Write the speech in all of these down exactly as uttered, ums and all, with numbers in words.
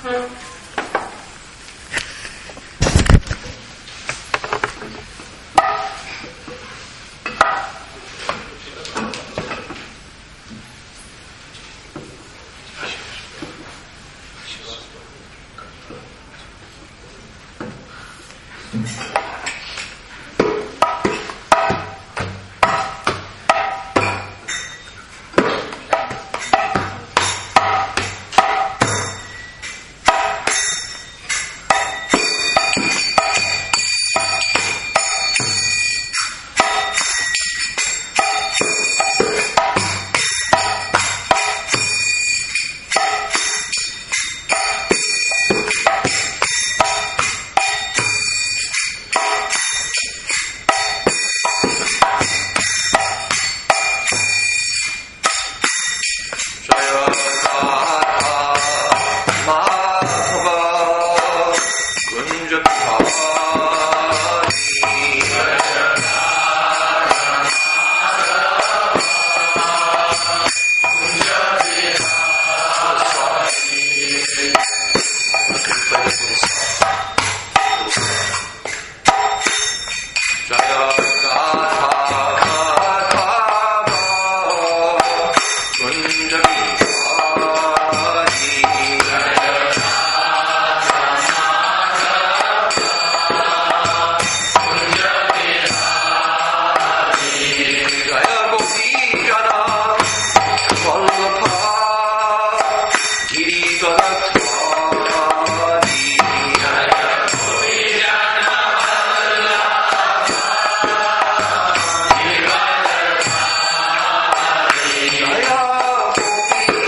Jaya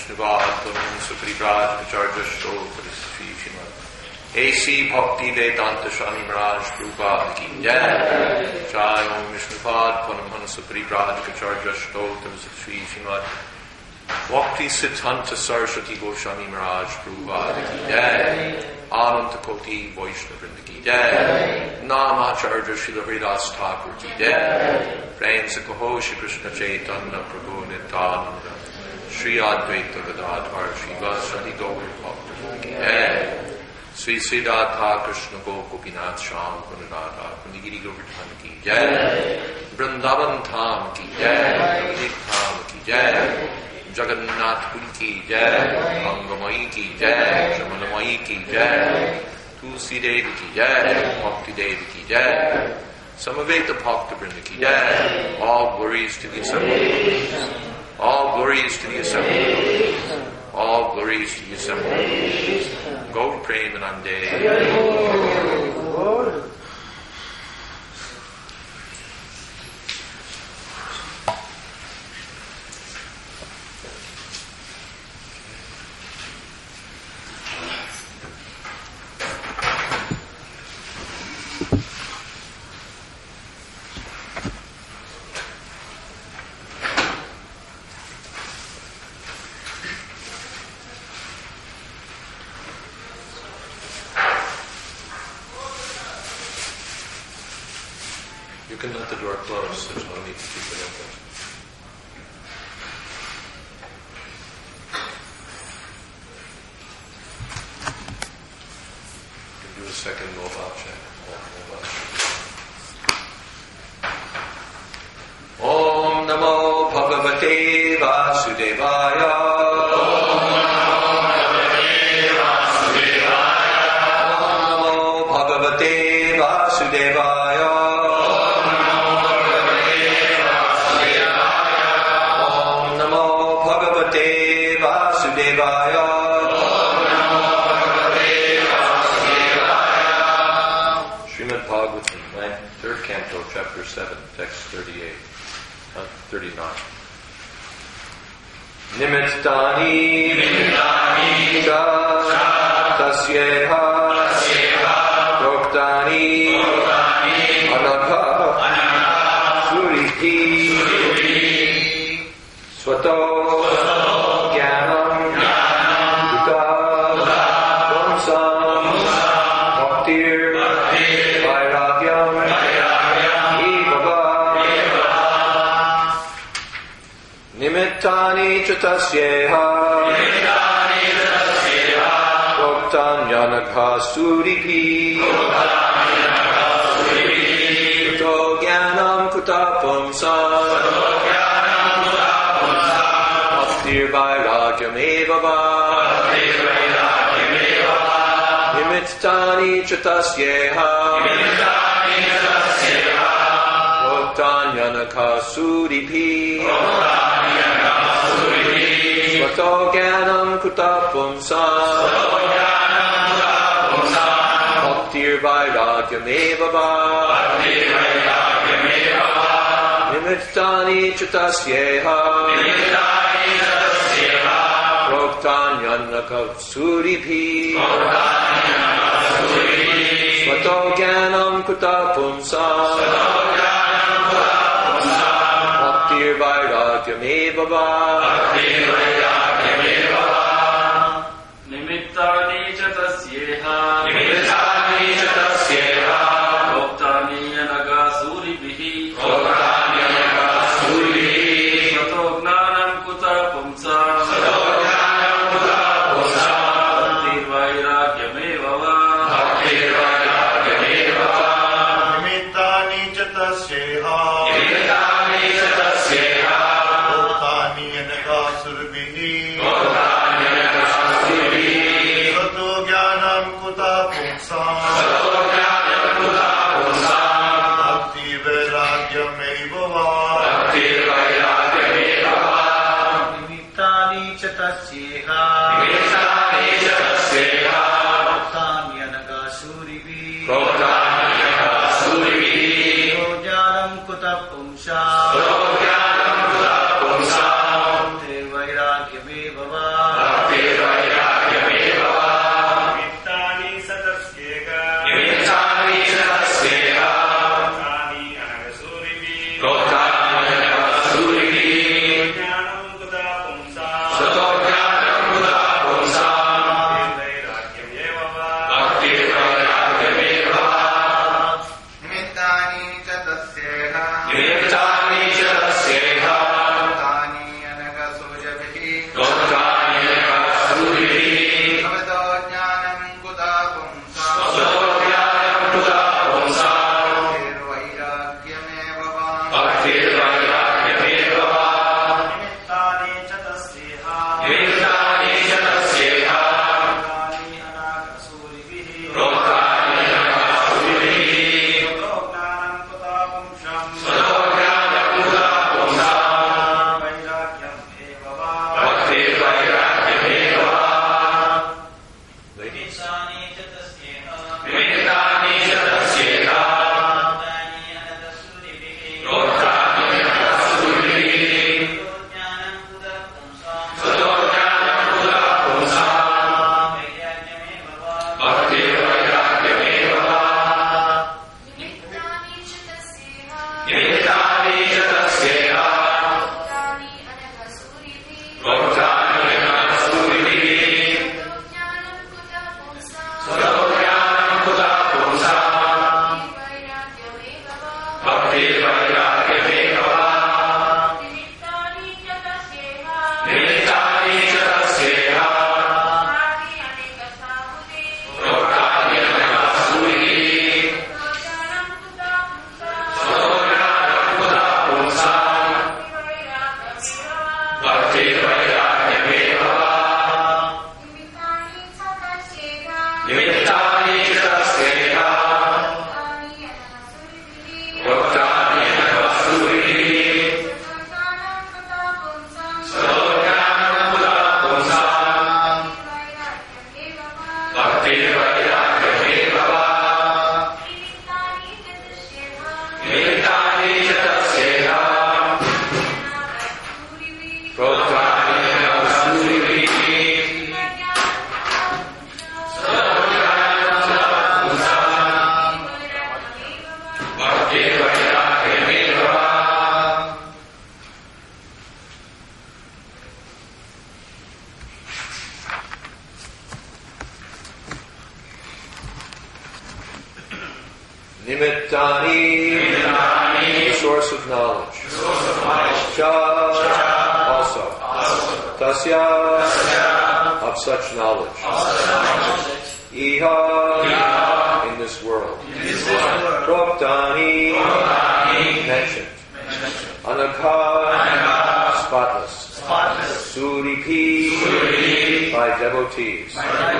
Vishnuvad Purmansa Parivraj Acharya Shtotra Sri Srimad A C Bhakti Vedanta Swami Maharaj Prabhupada Ki Jai. Jai Om Vishnuvad Purmansa Parivraj Acharya Shtotra Sri Srimad Bhakti Siddhanta Saraswati Goswami Maharaj Prabhupada Ki Jai. Ananta Koti Vaishnava Vrinda Ki Jai. Namacharya Srila Haridas Thakur Ki Jai. Prem Se Kaho Shri Krishna Chaitanya Prabhu Nityananda Shri Advaita Gadadhar Shri Vasadi Gaur Bhakta Ki Jai. Sri Siddhartha Krishna Gopinath Sham Gunadhara Kundigiri Govardhan Ki Jai. Vrindavan Tham Ki Jai. Navadip Tham Ki Jai. Jagannath Puri Ki Jai. Angamayi Ki Jai. Shamanamayi Ki Jai. Tulsi Devi Ki Jai. Bhakti Devi Ki Jai. Samaveta Bhakta Vrinda Ki Jai. All glories to the assembly. All glories to the assembly. All glories to the assembly. Gaur Premanande. You can let the door close, there's no need to keep it open. You can do a second mobile check. Om Namo Bhagavate Vasudevaya. Chapter seven, text thirty-eight, uh, thirty-nine. Nimittani Nimittani Cha Tasyeha Doktani Anagha Surihi Swato Gyanam Duta Vamsam Bhaktir Vairagyam Nimittani Chatasyeha Voktanyanaga Suripi Suto Gyanam Kutapumsam Bhaktir Vairagyam Evava Nimittani Chatasyeha Voktanyanaga Suripi Swato Gyanam Kutapumsam Bhaktir Vairagyam Evava Nimittani Chatasyeha Proktanyanaka Suripi Swato Gyanam Kutapumsam Bhaktir Vairagyam Evava Nimittani Chatasyeha Nimittani Chatasyeha Voktani Yanaga Suribihi Voktani Yanaga Suribihi Sato Gnanam Kutapumsam Sato Gnanam Kutapumsam Bhaktir Vairagyam Evava Bhaktir Vairagyam Evava Nimittani Chatasyeha Nimittani Chatasyeha Voktani Yanaga Suribihi Voktani Yanaga Suribihi Sato Gyanam Kutapumsam Sato Gnanam Kutapumsam Bhaktir Vairagyam Evava Bhaktir Vairagyam Evava Nimittani Chatasyeha Nimittani Chatasyeha Voktani Yanaga Suripi Voktani Yanaga Suribihi Jnanam Kutapumsam Sato Gnanam Kutapumsam Bhaktir Vairagyam Evava Nimittani, the source of knowledge. Cha, also. Tasya, of such knowledge. Iha, in this world. Proktani, mentioned. Anagha, spotless. Suripi, by devotees.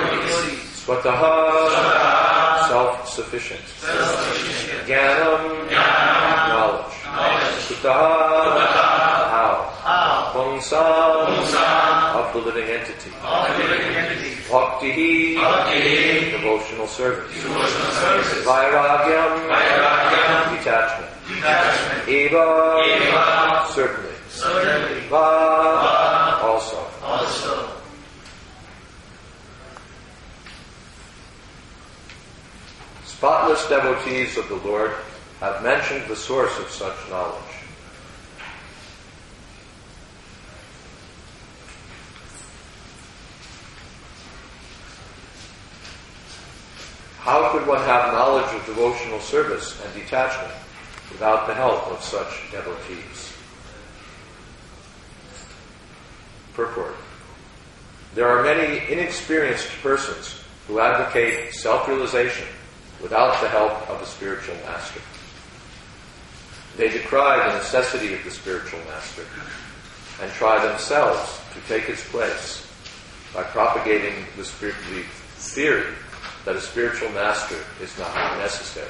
Swataha, self-sufficient. Jnanam, knowledge. Kutaha, how. Pungsam, of the living entity. Bhaktihi, devotional service. Vairagyam, detachment. Eva, certainly. Va, also. Spotless devotees of the Lord have mentioned the source of such knowledge. How could one have knowledge of devotional service and detachment without the help of such devotees? Purport. There are many inexperienced persons who advocate self-realization without the help of a spiritual master. They decry the necessity of the spiritual master and try themselves to take its place by propagating the, spirit, the theory that a spiritual master is not necessary.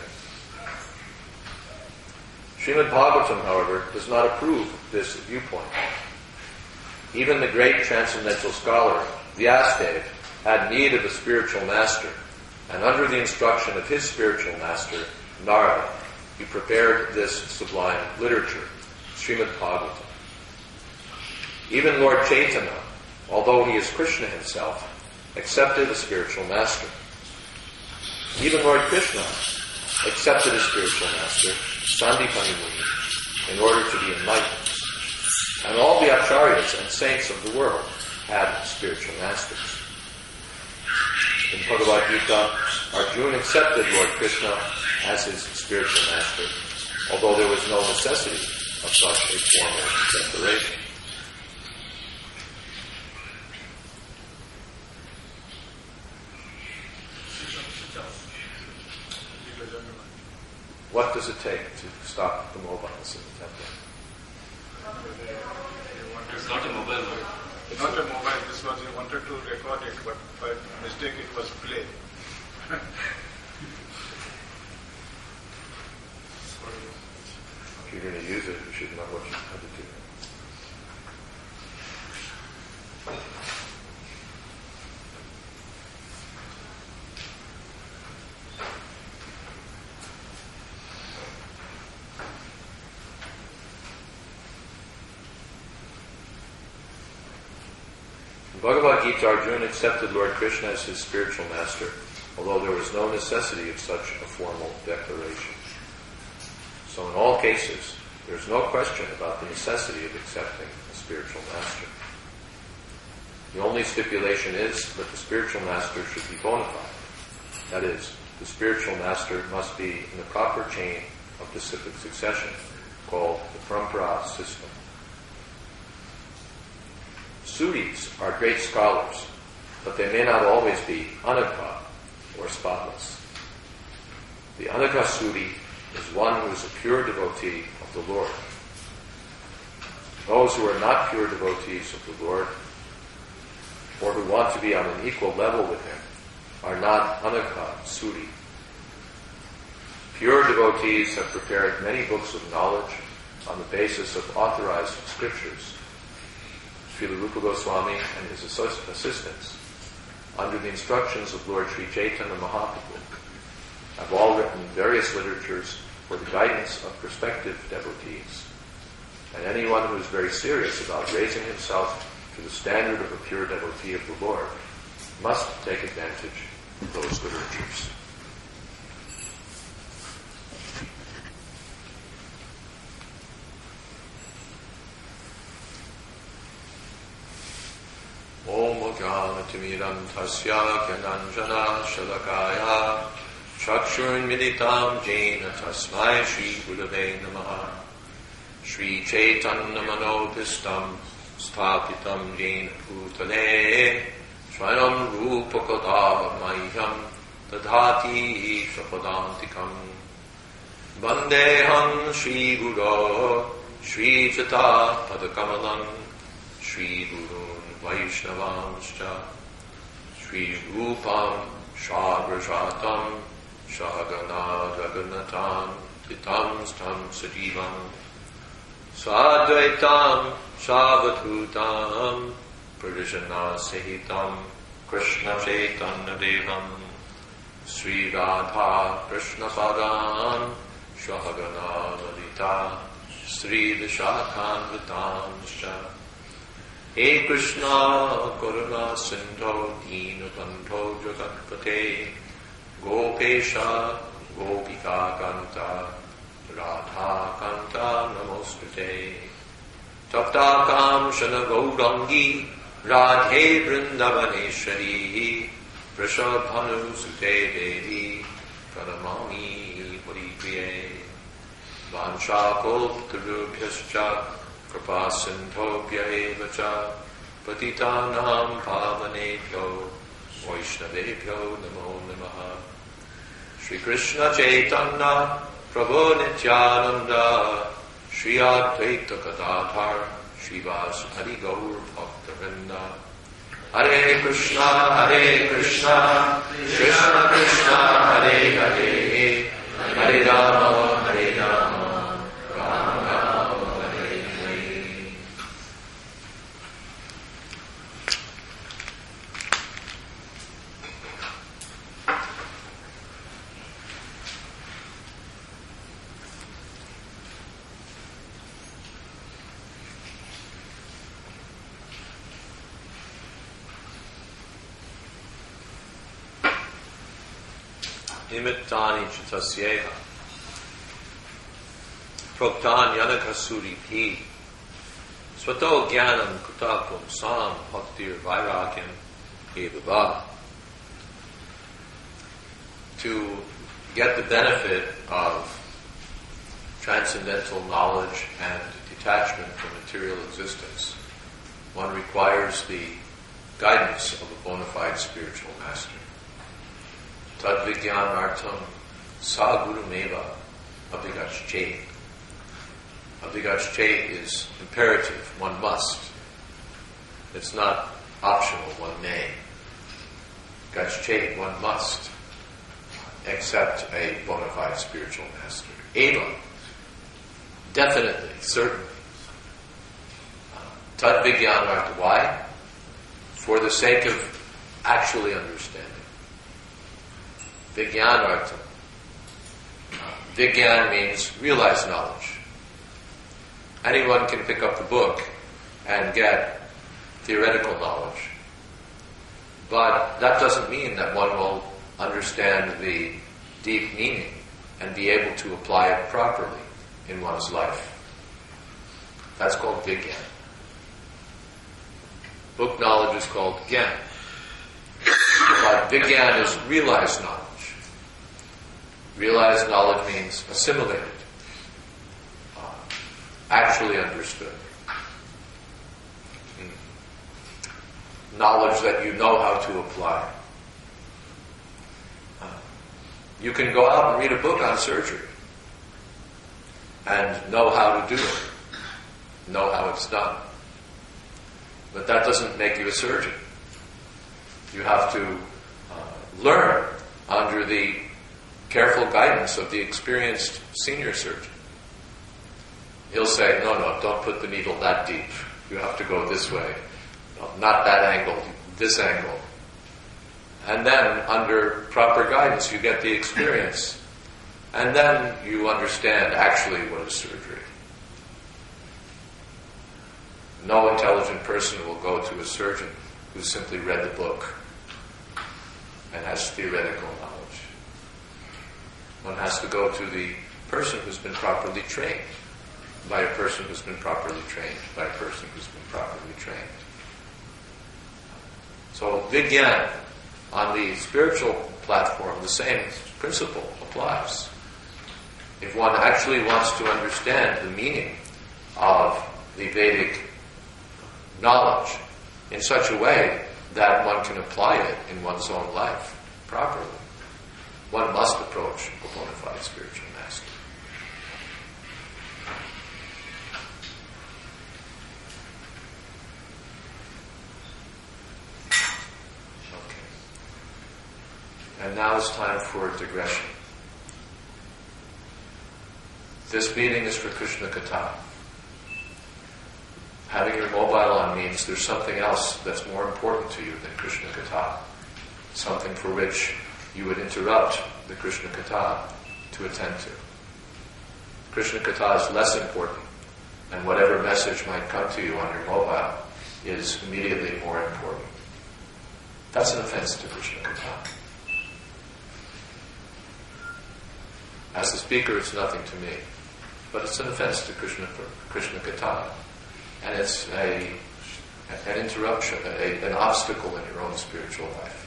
Srimad Bhagavatam, however, does not approve this viewpoint. Even the great transcendental scholar, Vyasadeva, had need of a spiritual master, and under the instruction of his spiritual master, Narada, he prepared this sublime literature, Srimad Bhagavatam. Even Lord Chaitanya, although he is Krishna himself, accepted a spiritual master. Even Lord Krishna accepted a spiritual master, Sandipani Muni, in order to be enlightened. And all the acharyas and saints of the world had spiritual masters. In Bhagavad Gita, Arjuna accepted Lord Krishna as his spiritual master, although there was no necessity of such a formal declaration. What does it take to stop the mobiles in the temple? It's not a mobile word. It's not a mobile. This was, he wanted to record it, but by mistake it was play. If you're going to use it, you should know what you have to do. In Bhagavad Gita, Arjuna accepted Lord Krishna as his spiritual master, although there was no necessity of such a formal declaration. So in all cases, there is no question about the necessity of accepting a spiritual master. The only stipulation is that the spiritual master should be bona fide. That is, the spiritual master must be in the proper chain of disciplic succession, called the Parampara system. Sudis are great scholars, but they may not always be anagha, or spotless. The anagha Sudi is one who is a pure devotee of the Lord. Those who are not pure devotees of the Lord, or who want to be on an equal level with Him, are not anagha, suri. Pure devotees have prepared many books of knowledge on the basis of authorized scriptures. Srila Rupa Goswami and his assistants, under the instructions of Lord Sri Chaitanya Mahaprabhu, have all written various literatures for the guidance of prospective devotees. And anyone who is very serious about raising himself to the standard of a pure devotee of the Lord must take advantage of those literatures. Om Jnanatimirandhasya Gyananjana Shalakaya Chakshurun Militam Jena Tasmai Shri Gurave Namaha Shri Chaitanya Manopistam Sthapitam Jena Bhutale Swayam Rupakada Mayam Tadhati Shapadantikam Vandeham Shri Guru Shri Jata Padakamalam Shri Guru Vaishnavanscha Shri Rupam Shagrajatam Shagana Raghunatam Titam Stam Sajivam Sadvaitam Savadhutam Pradishana Sahitam Krishna Chaitanya Devam Sri Radha Krishna Padam Shagana Lalita Sri Vishakhan Vitamscha He Krishna Karuna Sindho Deenabandho Jagatpate Gopesha Gopika Kanta Radha Kanta Namostute Taptakam Shana Gaurangi Radhe Vrindavaneshwari Vrishabhanu Sute Devi Pranamami Puripriye Vanshakoptarubhyascha Kripa Sindhobhya evacha Patitanam Pavanebhyo Vaishnavebhyo Namo Namaha Shri Krishna Chaitanya Prabhu Nityananda Shri Advaita Gadadhar Srivas Hari Gaur Bhaktavinda Hare Krishna Hare Krishna Krishna Krishna Hare Hare Hare Rama Hare Rama Rama Rama Hare Hare. Nimittani chitasyeha proktan yanakasuri pi swato jnanam kutakum sam bhaktir vairagyam evava. To get the benefit of transcendental knowledge and detachment from material existence, one requires the guidance of a bona fide spiritual master. Tad vijnanartam sa gurumeva abhigacchate. Abhigacchate is imperative, one must. It's not optional, one may. Gacchate, one must accept a bona fide spiritual master. Eva, definitely, certainly. Tad vijnanartam, why? For the sake of actually understanding. Vijnanartam. Vijnan means realized knowledge. Anyone can pick up the book and get theoretical knowledge. But that doesn't mean that one will understand the deep meaning and be able to apply it properly in one's life. That's called Vijnan. Book knowledge is called Gyan. But Vijnan is realized knowledge. Realized knowledge means assimilated, uh, actually understood. Mm. Knowledge that you know how to apply. Uh, you can go out and read a book on surgery and know how to do it. know how it's done. But that doesn't make you a surgeon. You have to uh, learn under the careful guidance of the experienced senior surgeon. He'll say, no, no, don't put the needle that deep. You have to go this way. No, not that angle, this angle. And then, under proper guidance, you get the experience. And then you understand actually what is surgery. No intelligent person will go to a surgeon who simply read the book and has theoretical knowledge. One has to go to the person who's been properly trained, by a person who's been properly trained, by a person who's been properly trained. So Vigyan, on the spiritual platform, the same principle applies. If one actually wants to understand the meaning of the Vedic knowledge in such a way that one can apply it in one's own life properly, one must approach a bona fide spiritual master. Okay. And now it's time for a digression. This meeting is for Krishna Katha. Having your mobile on means there's something else that's more important to you than Krishna Katha. Something for which you would interrupt the Krishna Katha to attend to. Krishna Katha is less important, and whatever message might come to you on your mobile is immediately more important. That's an offense to Krishna Katha. As the speaker, it's nothing to me, but it's an offense to Krishna, Krishna Katha. And it's a, an interruption, a, an obstacle in your own spiritual life.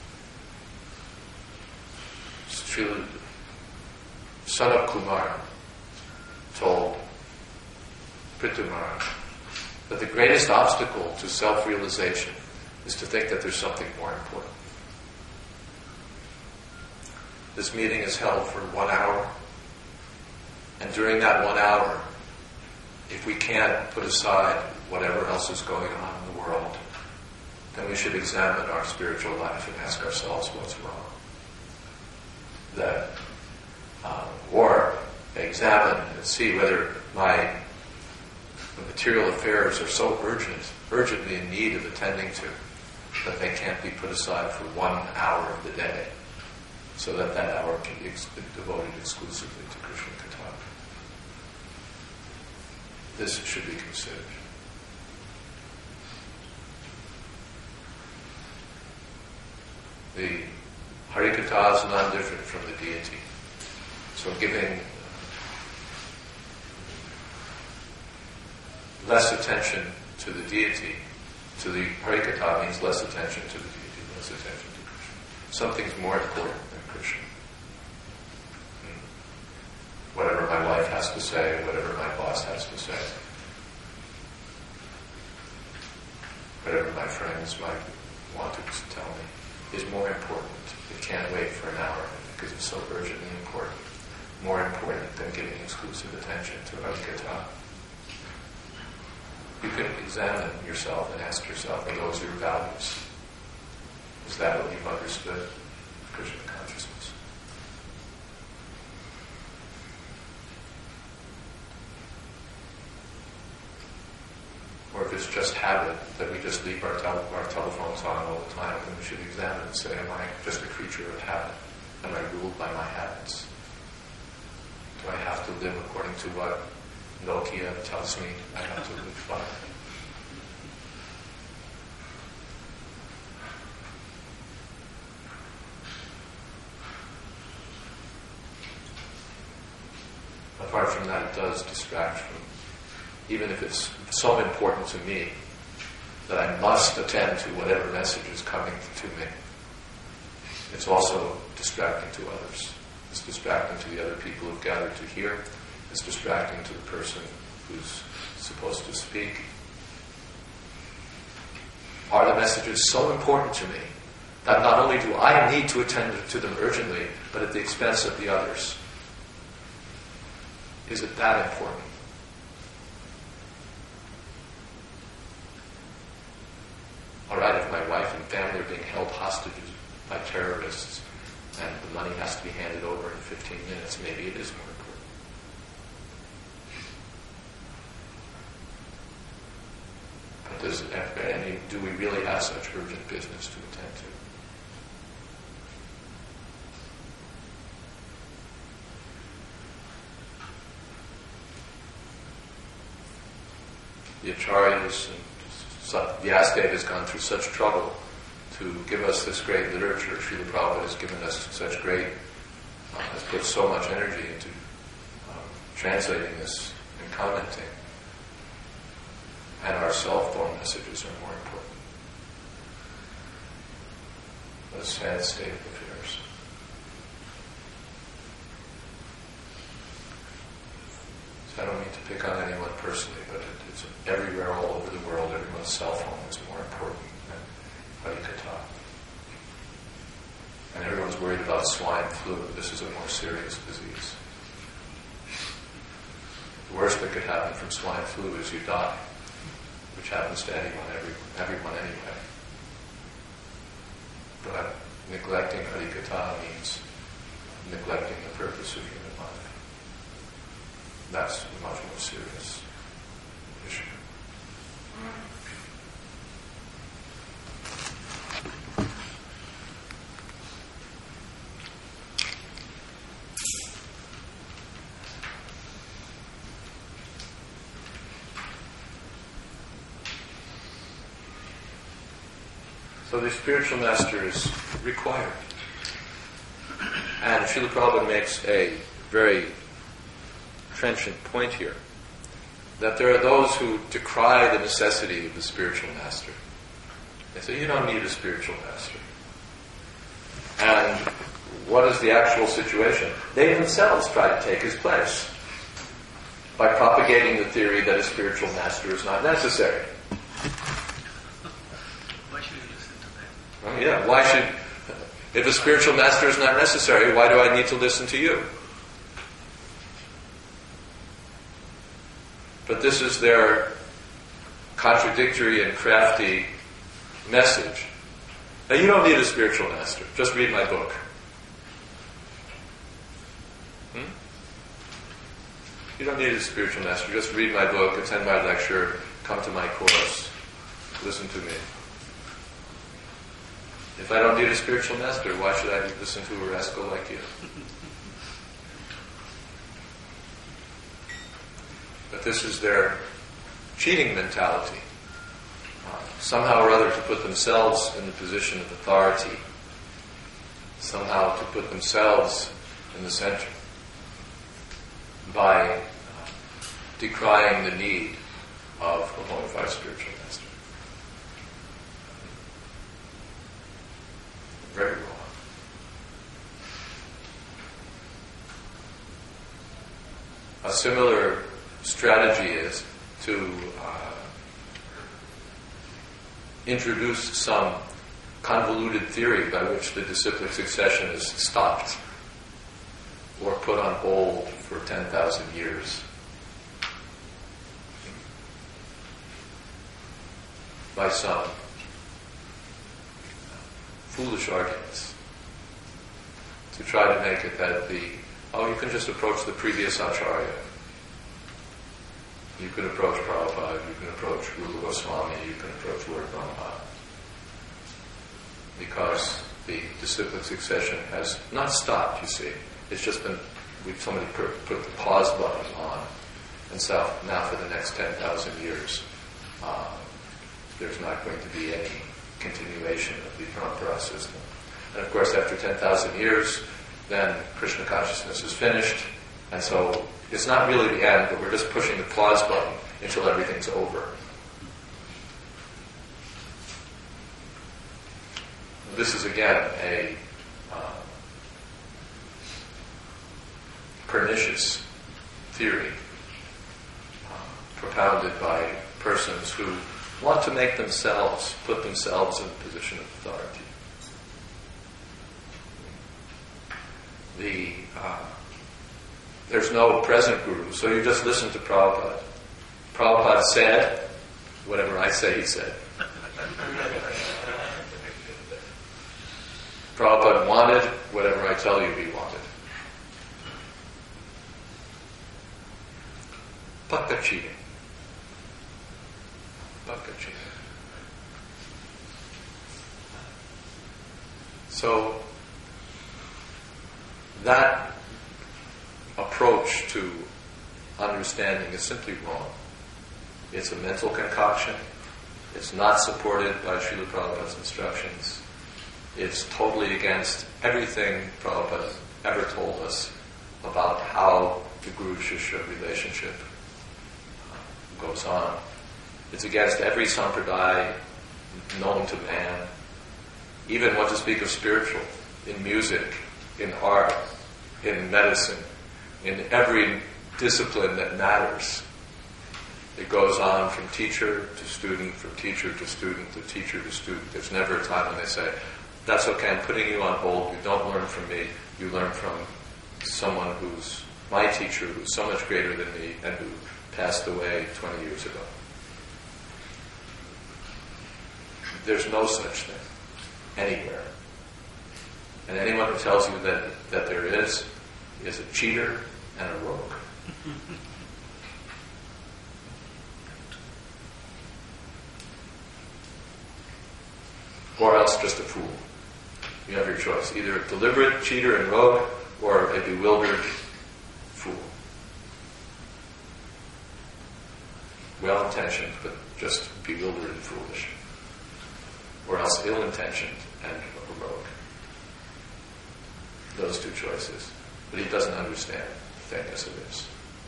Srila Sanat Kumar told Prithu Maharaj that the greatest obstacle to self-realization is to think that there's something more important. This meeting is held for one hour, and during that one hour, if we can't put aside whatever else is going on in the world, then we should examine our spiritual life and ask ourselves what's wrong. That, uh, or examine and see whether my material affairs are so urgent, urgently in need of attending to, that they can't be put aside for one hour of the day, so that that hour can be ex- devoted exclusively to Krishna Katha. This should be considered. The Harikatha is not different from the deity. So giving less attention to the deity, to the Harikatha means less attention to the deity, less attention to Krishna. Something's more important than Krishna. Whatever my wife has to say, whatever my boss has to say, whatever my friends might want to tell me, is more important. It can't wait for an hour because it's so urgently important. More important than giving exclusive attention to Harikatha. You can examine yourself and ask yourself, are those your values? Is that what you've understood? Krishna consciousness. Or if it's just habit that we just leave our, tel- our telephones on all the time, then we should examine and say, am I just a creature of habit? Am I ruled by my habits? Do I have to live according to what Nokia tells me I have to live by? Apart from that, it does distract from, even if it's so important to me that I must attend to whatever message is coming to me, it's also distracting to others. It's distracting to the other people who've gathered to hear. It's distracting to the person who's supposed to speak. Are the messages so important to me that not only do I need to attend to them urgently, but at the expense of the others? Is it that important? hostages by terrorists and the money has to be handed over in fifteen minutes, maybe it is more important. But does, any, do we really have such urgent business to attend to? The Acharyas and Vyasadeva has gone through such trouble to give us this great literature. Srila Prabhupada has given us such great, uh, has put so much energy into um, translating this and commenting. And our cell phone messages are more important. What a sad state of affairs. So I don't mean to pick on anyone personally, but it, it's everywhere all over the world. Everyone's cell phone is more important than Harikatha. And everyone's worried about swine flu. This is a more serious disease. The worst that could happen from swine flu is you die, which happens to anyone, every, everyone anyway. But neglecting Harikatha means neglecting the purpose of human life. That's a much more serious issue. So the spiritual master is required. And Srila Prabhupada makes a very trenchant point here, that there are those who decry the necessity of the spiritual master. They say, you don't need a spiritual master. And what is the actual situation? They themselves try to take his place by propagating the theory that a spiritual master is not necessary. Why should you listen to them? Well, yeah, why should... If a spiritual master is not necessary, why do I need to listen to you? But this is their contradictory and crafty message. Now, you don't need a spiritual master. Just read my book. Hmm? You don't need a spiritual master. Just read my book, attend my lecture, come to my course, listen to me. If I don't need a spiritual master, why should I listen to a rascal like you? But this is their cheating mentality. Uh, somehow or other to put themselves in the position of authority. Somehow to put themselves in the center. By uh, decrying the need of a bona fide spiritual master. Very wrong. A similar strategy is to uh, introduce some convoluted theory by which the disciplic succession is stopped or put on hold for ten thousand years by some foolish arguments to try to make it that the, oh, you can just approach the previous Acharya. You can approach Prabhupada, you can approach Rupa Goswami, you can approach Lord Brahma. Because the disciplic succession has not stopped, you see. It's just been, we've somebody put, put the pause button on. And so now for the next ten thousand years, uh, there's not going to be any continuation of the Parampara system. And of course, after ten thousand years, then Krishna consciousness is finished. And so it's not really the end, but we're just pushing the pause button until everything's over. This is again a uh, pernicious theory uh, propounded by persons who want to make themselves, put themselves in a position of authority. The uh, There's no present guru, so you just listen to Prabhupada. Prabhupada said, whatever I say he said. So that approach to understanding is simply wrong. It's a mental concoction. It's not supported by Srila Prabhupada's instructions. It's totally against everything Prabhupada ever told us about how the Guru-Shishya relationship goes on. It's against every sampradaya known to man, even what to speak of spiritual, in music, in art, in medicine, in every discipline that matters. It goes on from teacher to student, from teacher to student, to teacher to student. There's never a time when they say, that's okay, I'm putting you on hold, you don't learn from me, you learn from someone who's my teacher, who's so much greater than me, and who passed away twenty years ago. There's no such thing anywhere. And anyone who tells you that, that there is, is a cheater and a rogue. Or else just a fool. You have your choice. Either a deliberate cheater and rogue, or a bewildered fool. Well-intentioned, but just bewildered and foolish. Or else ill-intentioned and a rogue. Those two choices. But he doesn't understand the thing as it is.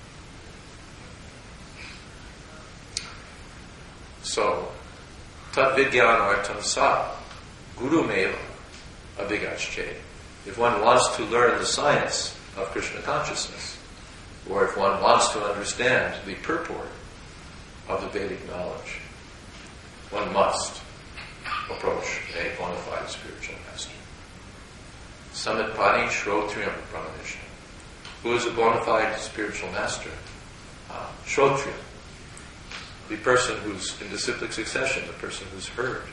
So, tad vidyanartam sa guru meva abhigacche. If one wants to learn the science of Krishna consciousness, or if one wants to understand the purport of the Vedic knowledge, one must approach a bona fide spiritual master. Samitpani Shrotriyam Brahmanishna. Who is a bona fide spiritual master? Uh, Shrotriyam. The person who's in disciplic succession, the person who's heard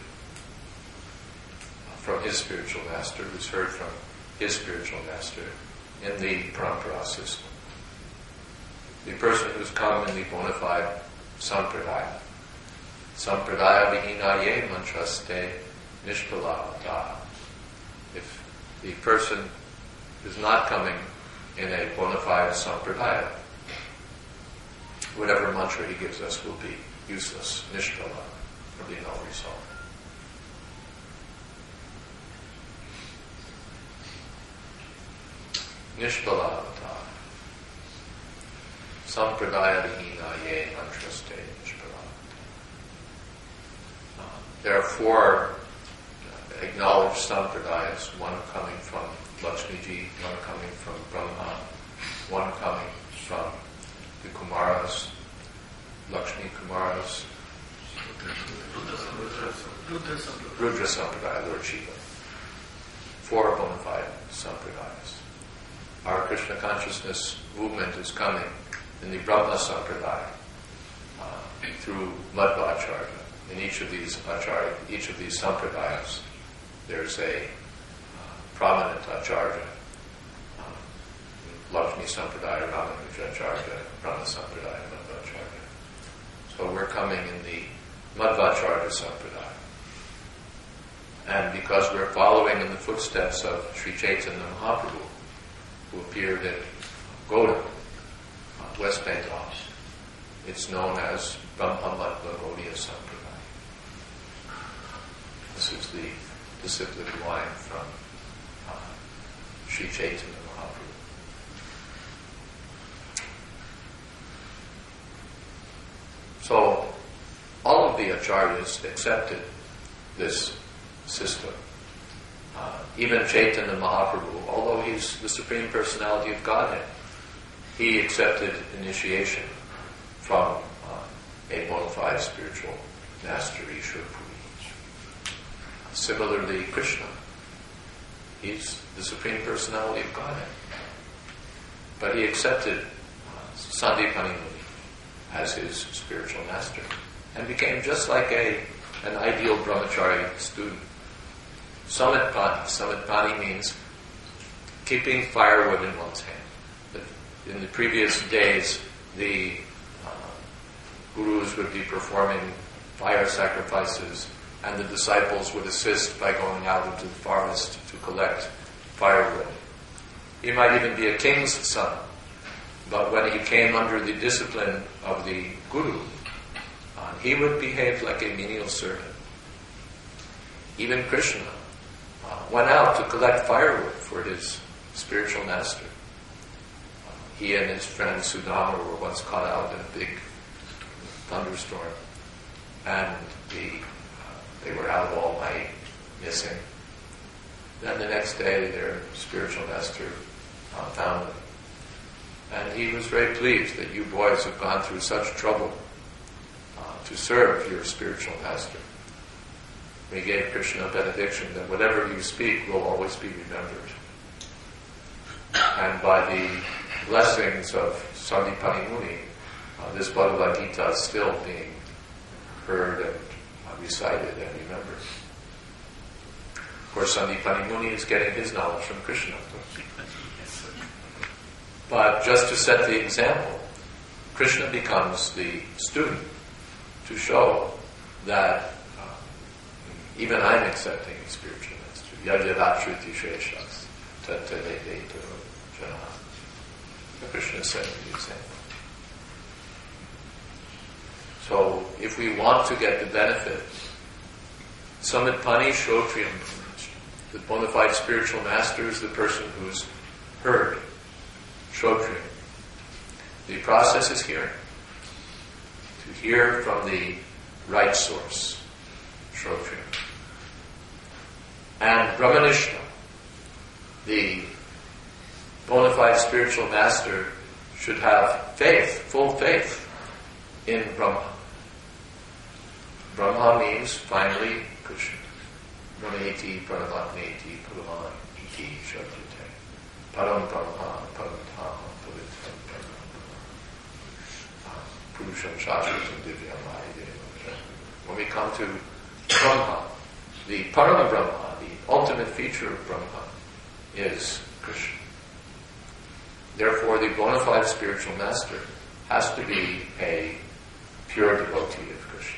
from his spiritual master, who's heard from his spiritual master in the parampara system. The person who's come in the bona fide sampradaya. Sampradaya vihinaye mantraste nishpalavata. If the person is not coming in a bona fide sampradaya, whatever mantra he gives us will be useless, nishpala, or be no result. Nishpalavata. Sampradaya vihinaye mantraste nishpalavata. Uh, there are four uh, acknowledged sampradayas, one coming from Lakshmiji, one coming from Brahma, one coming from the Kumaras, Lakshmi Kumaras, Rudra Sampradaya, Lord Shiva. Four bona fide sampradayas. Our Krishna consciousness movement is coming in the Brahma Sampradaya uh, through Madhvacharya. In each of these acharya, each of these sampradayas, there's a uh, prominent acharya. Lakshmi Sampradaya, Ramanuja Acharya, Brahma Sampradaya, Madhvacharya. So we're coming in the Madhvacharya Sampradaya. And because we're following in the footsteps of Sri Chaitanya Mahaprabhu, who appeared in Gauda, West Bengal, it's known as Brahma Madhva Gaudiya Sampradaya. This is the disciplic line from uh, Sri Chaitanya Mahaprabhu. So, all of the acharyas accepted this system. Uh, even Chaitanya Mahaprabhu, although he's the Supreme Personality of Godhead, he accepted initiation from uh, a bona fide spiritual master, Ishvara Puri. Similarly, Krishna, he's the Supreme Personality of Godhead. But he accepted uh, Sandipani Muni as his spiritual master, and became just like a an ideal brahmachari student. Samitpani. Samitpani means keeping firewood in one's hand. In the previous days, the uh, gurus would be performing fire sacrifices and the disciples would assist by going out into the forest to collect firewood. He might even be a king's son, but when he came under the discipline of the guru, uh, he would behave like a menial servant. Even Krishna uh, went out to collect firewood for his spiritual master. Uh, he and his friend Sudama were once caught out in a big thunderstorm, and the, uh, they were out all night, missing. Then the next day, their spiritual master uh, found them. And he was very pleased that you boys have gone through such trouble uh, to serve your spiritual master. We gave Krishna a benediction that whatever you speak will always be remembered. And by the blessings of Sandipani Muni, uh, this Bhagavad Gita is still being heard and uh, recited and remembered. Of course, Sandipani Muni is getting his knowledge from Krishna. But just to set the example, Krishna becomes the student to show that uh, even I'm accepting a spiritual master. Yajyadachruti sheshas tattaledeto jana. Krishna is setting the example. So, if we want to get the benefit, Samitpani Shrotriyam, the bona fide spiritual master is the person who's heard. Shrotriyam. The process is hearing. To hear from the right source. Shrotriyam. And Brahmanishta, the bona fide spiritual master, should have faith, full faith in Brahma. Brahma means finally Krishna. Brahmeti, Paramatmeti, Paraman, Iti, Shabdite. Param Brahma, Param Dhama, Pavitam Brahma. Purusham Shashvatam Divyam Mahideva. When we come to Brahma, the Parama Brahma, the ultimate feature of Brahma, is Krishna. Therefore, the bona fide spiritual master has to be a pure devotee of Krishna.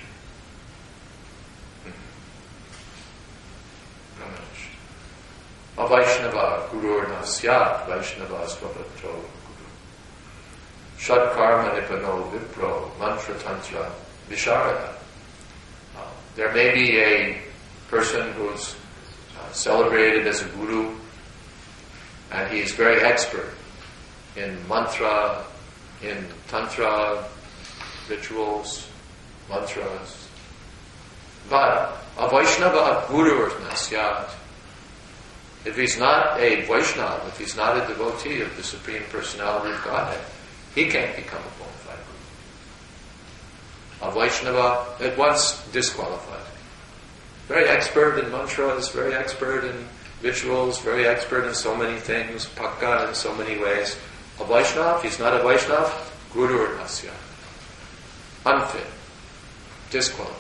A Vaishnava Gurur Nasyat Vaishnava Swapato Guru. Shad Karma Nipano Vipro Mantra Tantra Visharada. Uh, there may be a person who's uh, celebrated as a guru, and he is very expert in mantra, in tantra, rituals, mantras. But a Vaishnava Guru Nasyat, if he's not a Vaishnava, if he's not a devotee of the Supreme Personality of Godhead, he can't become a bona fide Guru. A Vaishnava at once disqualified. Very expert in mantras, very expert in rituals, very expert in so many things, pakka in so many ways. A Vaishnava, if he's not a Vaishnava, Guru or Nasya. Unfit. Disqualified.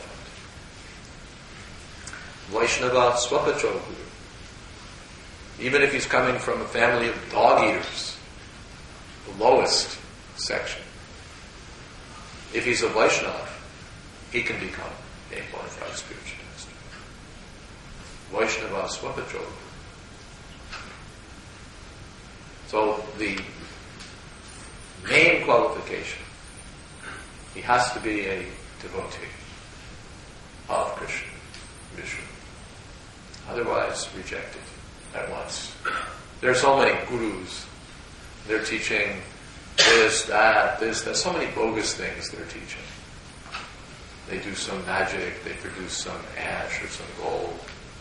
Vaishnava Swapacho Guru. Even if he's coming from a family of dog eaters, the lowest section, if he's a Vaishnava, he can become a bona fide spiritual master. Vaishnava Swapacho. So the main qualification, he has to be a devotee of Krishna, Vishnu. Otherwise, rejected at once. There are so many gurus. They're teaching this, that, this, that. So many bogus things they're teaching. They do some magic. They produce some ash or some gold.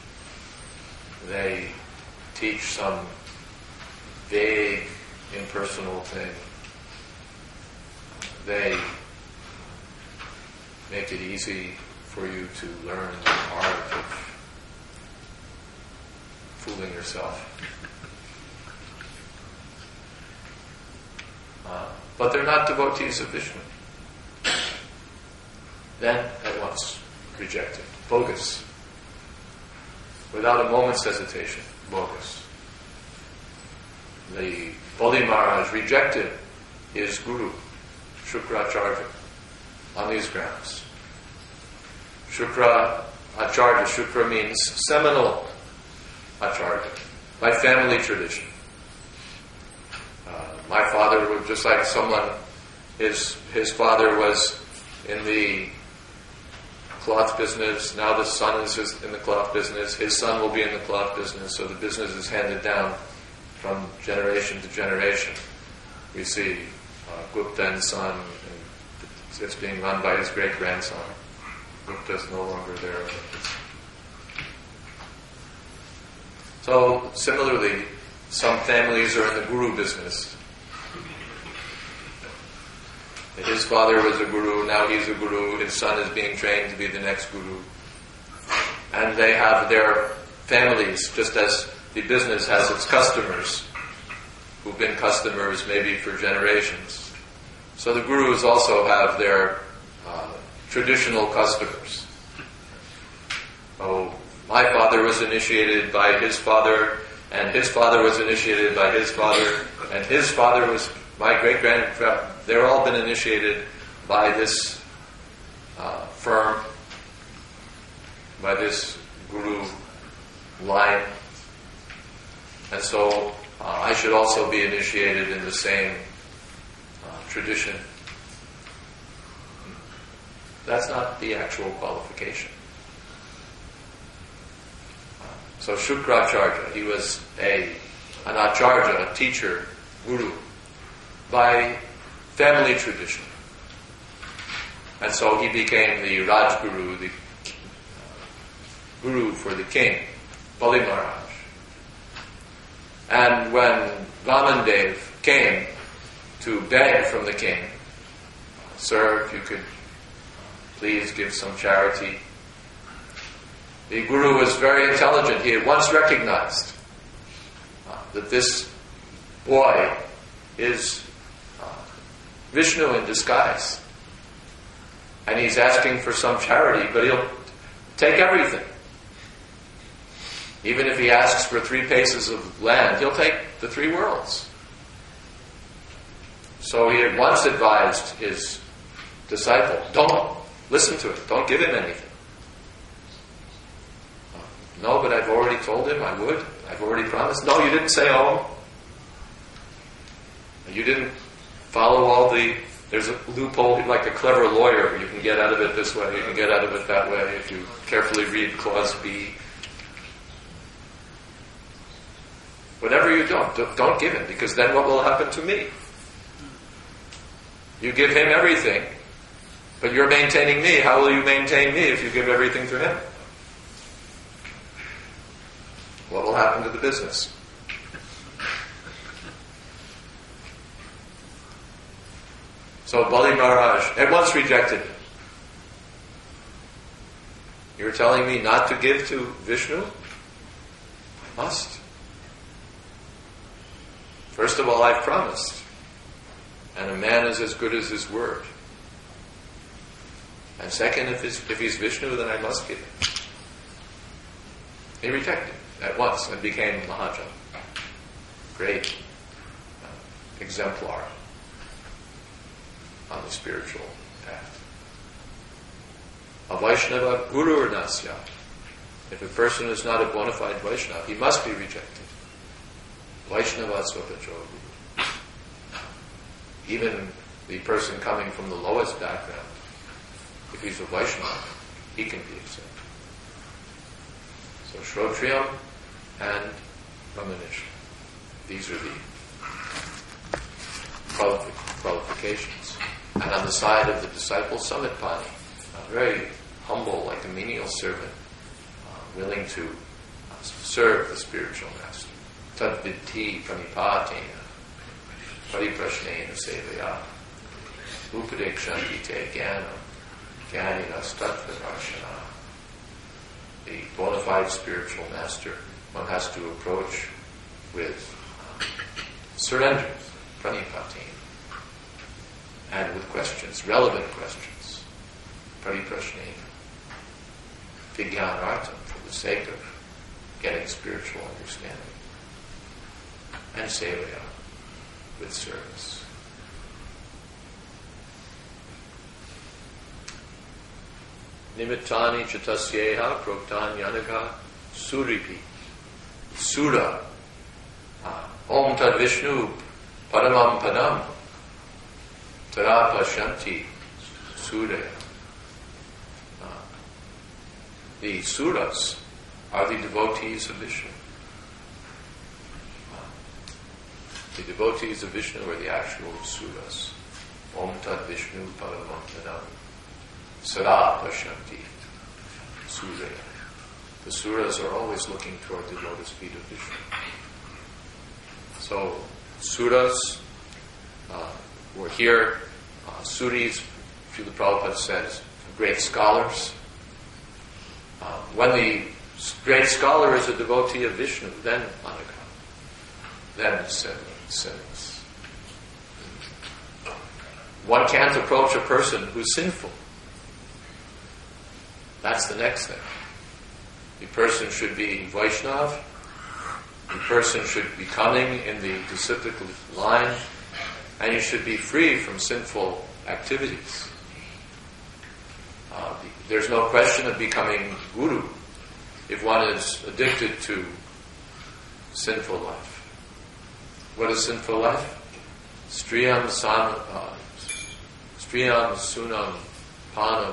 They teach some vague, impersonal thing. They make it easy for you to learn the art of fooling yourself. Uh, but they're not devotees of Vishnu. Then, at once, rejected. Bogus. Without a moment's hesitation. Bogus. The Bali Maharaj rejected his guru, Shukracharya, on these grounds. Shukra Acharya. Shukra means seminal Acharya, by family tradition. Uh, my father was just like someone, his his father was in the cloth business, now the son is in the cloth business, his son will be in the cloth business, so the business is handed down from generation to generation. We see uh, Gupta's son, and it's being run by his great-grandson. Gupta's no longer there. So, similarly, some families are in the guru business. His father was a guru, now he's a guru, his son is being trained to be the next guru. And they have their families, just as the business has its customers, who've been customers maybe for generations. So the gurus also have their uh, traditional customers. Oh, my father was initiated by his father, and his father was initiated by his father, and his father was my great-grandfather. They've all been initiated by this uh, firm, by this guru line. And so uh, I should also be initiated in the same uh, tradition. That's not the actual qualification. So Shukracharya, he was a an acharya, a teacher, guru, by family tradition. And so he became the Rajguru, the uh, guru for the king, Bali Maharaj. And when Vamandev came to beg from the king, "Sir, if you could please give some charity," the guru was very intelligent. He had once recognized uh, that this boy is uh, Vishnu in disguise. And he's asking for some charity, but he'll take everything. Even if he asks for three paces of land, he'll take the three worlds. So he had once advised his disciple, don't listen to it, don't give him anything. No, but I've already told him I would. I've already promised. No, you didn't say Om. You didn't follow all the... There's a loophole, like a clever lawyer. You can get out of it this way, you can get out of it that way if you carefully read Clause B. Whatever you don't, don't give him, because then what will happen to me? You give him everything, but you're maintaining me. How will you maintain me if you give everything to him? What will happen to the business? So Bali Maharaj at once rejected him. You're telling me not to give to Vishnu? I must. First of all, I've promised. And a man is as good as his word. And second, if he's, if he's Vishnu, then I must give him. He rejected at once and became Mahajan. Great uh, exemplar on the spiritual path. A Vaishnava Guru Nasya. If a person is not a bona fide Vaishnava, he must be rejected. Vaishnava Swapacho Guru. Even the person coming from the lowest background, if he's a Vaishnava, he can be accepted. So Shrotriyam and Brahmanisha. These are the qualifi- qualifications. And on the side of the disciple, Samitpani, uh, very humble, like a menial servant, uh, willing to uh, serve the spiritual master. Tadvidhi pranipatena, pariprashnena sevaya, upadekshanti te jnana, jnaninas tattvadarshana. The bona fide spiritual master, one has to approach with uh, surrender, pranipatena, and with questions, relevant questions, pariprashnena, vijnanartam, for the sake of getting spiritual understanding, and sevaya, with service. Nimittani chatasyeha proktanyanaga suripi. Sura. Uh, Om Tad Vishnu Padamam Padam Tarapa Shanti Surya. Uh, the Suras are the devotees of Vishnu. Uh, the devotees of Vishnu are the actual Suras. Om Tad Vishnu Padamam Padam Sarapa Shanti Surya. The Suras are always looking toward the lotus feet of Vishnu. So, Suras uh, were here. Uh, Suris, Srila Prabhupada says, great scholars. Uh, when the great scholar is a devotee of Vishnu, then Anaka, then sinless. One can't approach a person who's sinful. That's the next thing. The person should be Vaishnav. The person should be coming in the disciplic line, and he should be free from sinful activities. Uh, there's no question of becoming guru if one is addicted to sinful life. What is sinful life? Striyam san, uh, striyam sunam panam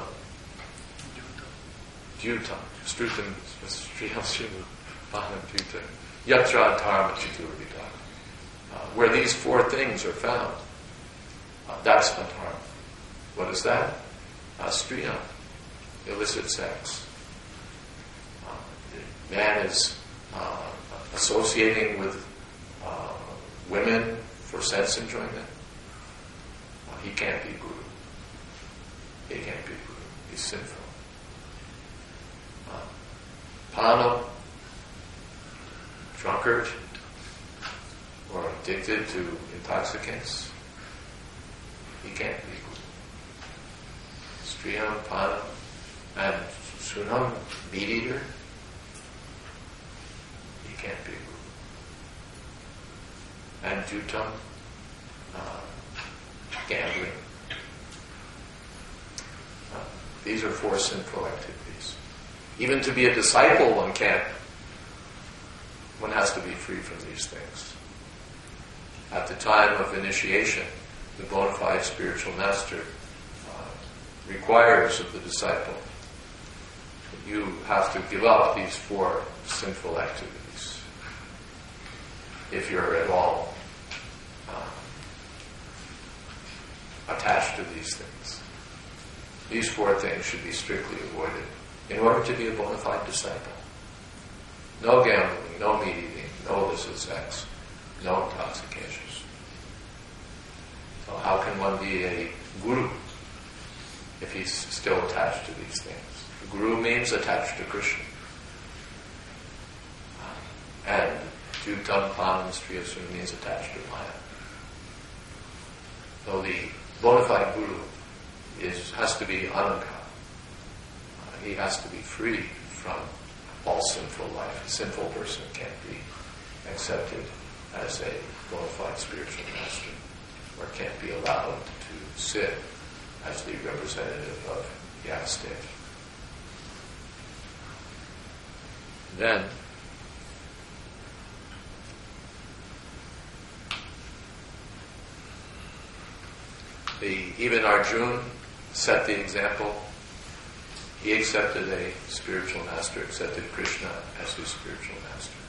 dyutam. Strutam striyam sunam panam dyutam. Yatra dharma chaturvida. Uh, where these four things are found, uh, that's dharma. What is that? Uh, striyam, illicit sex. Uh, the man is uh, associating with uh, women for sense enjoyment. Uh, he can't be guru. He can't be guru. He's sinful. Uh, Panam, drunkard, or addicted to intoxicants, he can't be guru. Striyam, Panam, and Sunam, meat eater, he can't be guru. And Jutam, uh, gambling. Uh, these are four sinful activities. Even to be a disciple, one can't. One has to be free from these things. At the time of initiation, the bona fide spiritual master uh, requires of the disciple that you have to give up these four sinful activities if you're at all uh, attached to these things. These four things should be strictly avoided in order to be a bona fide disciple. No gambling, no meat eating, no illicit sex, no intoxications. So how can one be a guru if he's still attached to these things? The guru means attached to Krishna. And Jutam Panam Striyasuna means attached to Maya. So the bona fide guru is, has to be Ananga. Uh, he has to be free from all sinful life. A sinful person can't be accepted as a bona fide spiritual master, or can't be allowed to sit as the representative of Yaste. Then, the, even Arjuna set the example. He accepted a spiritual master, accepted Krishna as his spiritual master.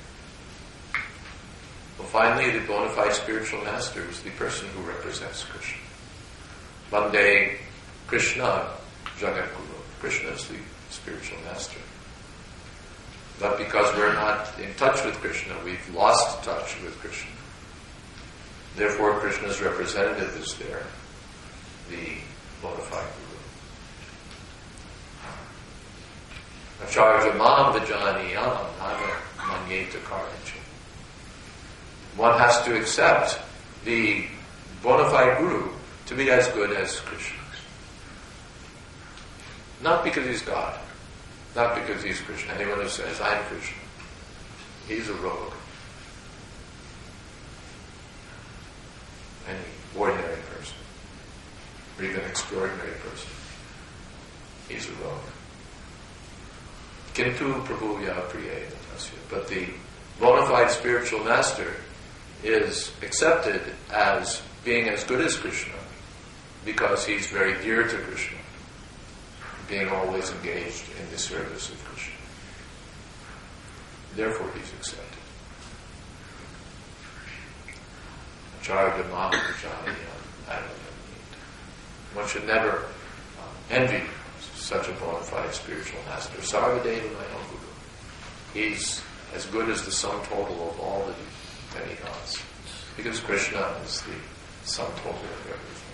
Well, finally, the bona fide spiritual master is the person who represents Krishna. Vande Krishna Jagat Guru. Krishna is the spiritual master. But because we're not in touch with Krishna, we've lost touch with Krishna. Therefore, Krishna's representative is there, the bona fide Guru. Acharya mam vijani yam nana manyeta karmachi. One has to accept the bona fide Guru to be as good as Krishna. Not because he's God, not because he's Krishna. Anyone who says, I'm Krishna, he's a rogue. Any ordinary person, or even extraordinary person, he's a rogue. Kintu Prabhuya Priye. But the bona fide spiritual master is accepted as being as good as Krishna because he's very dear to Krishna, being always engaged in the service of Krishna. Therefore he's accepted. Acharya Mahaprajaya Adavamita. One should never um, envy such a bona fide spiritual master. Sarvadeva Mayam Guru. He's as good as the sum total of all the demigods. Because Krishna is the sum total of everything.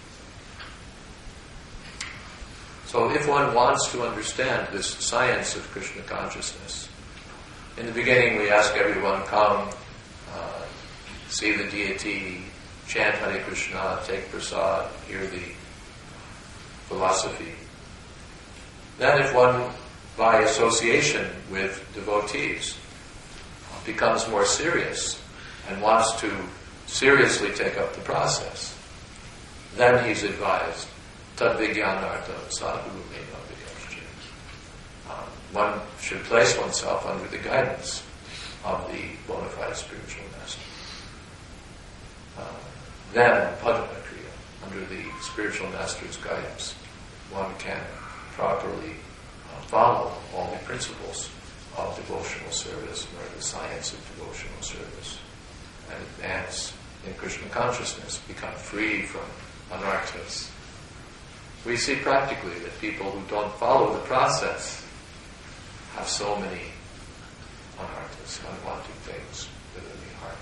So if one wants to understand this science of Krishna consciousness, in the beginning we ask everyone, come, uh, see the deity, chant Hare Krishna, take prasad, hear the philosophy. Then if one, by association with devotees, becomes more serious and wants to seriously take up the process, then he's advised, tad vijnanartam sadhu meva vidyasya. Um, One should place oneself under the guidance of the bona fide spiritual master. Uh, then, padmakriya, under the spiritual master's guidance, one can properly uh, follow all the principles of devotional service, or the science of devotional service, and advance in Krishna consciousness, become free from anarthas. We see practically that people who don't follow the process have so many anarthas, unwanted things within the heart.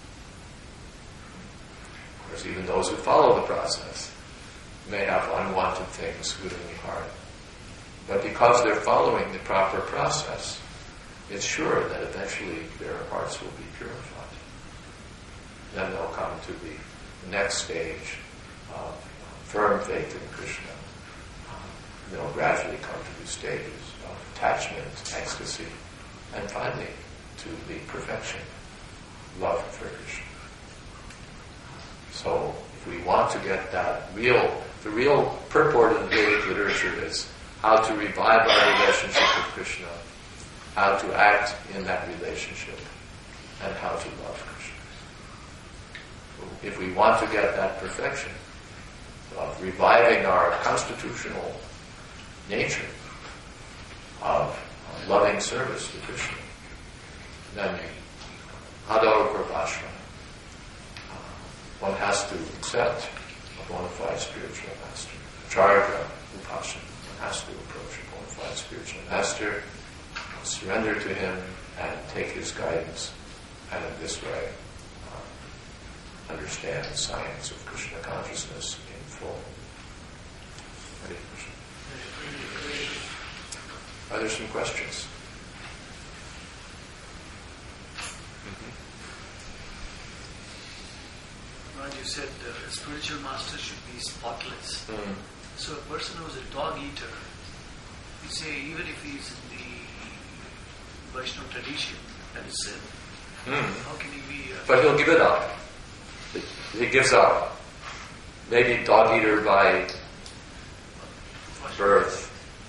Of course, even those who follow the process may have unwanted things within the heart. But because they're following the proper process, it's sure that eventually their hearts will be purified. Then they'll come to the next stage of firm faith in Krishna. They'll gradually come to the stages of attachment, ecstasy, and finally to the perfection, love for Krishna. So if we want to get that real, the real purport of the Vedic literature is how to revive our relationship with Krishna, how to act in that relationship, and how to love Krishna. If we want to get that perfection of reviving our constitutional nature of loving service to Krishna, then adho pravashra, one has to accept a bona fide spiritual master. Acharya upasana, one has to approach a bona fide spiritual master, surrender to him, and take his guidance, and in this way uh, understand the science of Krishna consciousness in full. Hare Krishna. Are there some questions? Well, you said uh, a spiritual master should be spotless. Mm. So a person who's a dog eater, you say even if he's in the Vaishnava tradition, that is sin. Mm. How can he be... Uh, But he'll give it up. He gives up. Maybe dog eater by birth,